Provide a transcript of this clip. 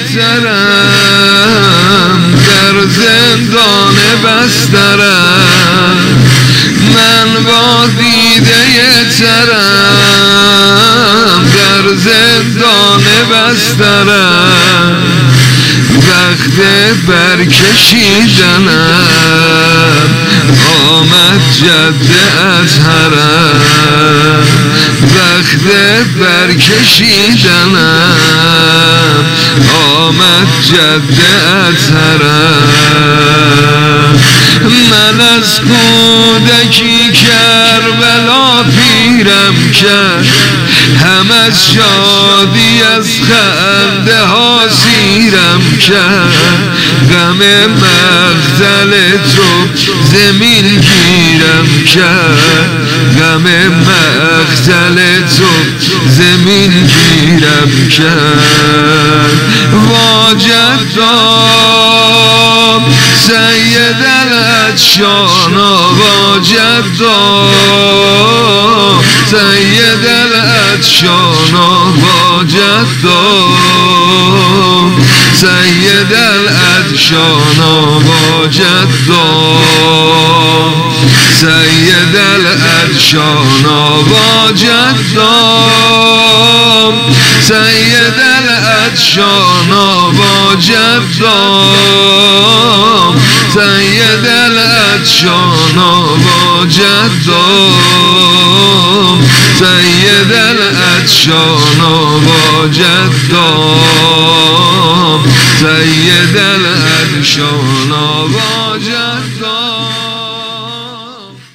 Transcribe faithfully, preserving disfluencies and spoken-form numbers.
ترم در زندان بسترم، من با دیده ترم در زندان بسترم، وقت برکشیدنم آمد جده از حرم، وقت برکشیدنم آمد جده از حرم. من از کودکی کربلا پیرم کرد، هم از شادی از خنده ها سیرم کرد، غم مغزل تو زمین گیرم کرد، غم مغزل تو زمین گیرم کرد. واجدام سید العطشانا، واجدام سید العطشانا، واجدام سید العطشانا، واجدام سید العطشانا، واجدام سید العطشانا، واجدام سید العطشانا، واجدام سید العطشانا، واجدام سید العطشانا، واجدام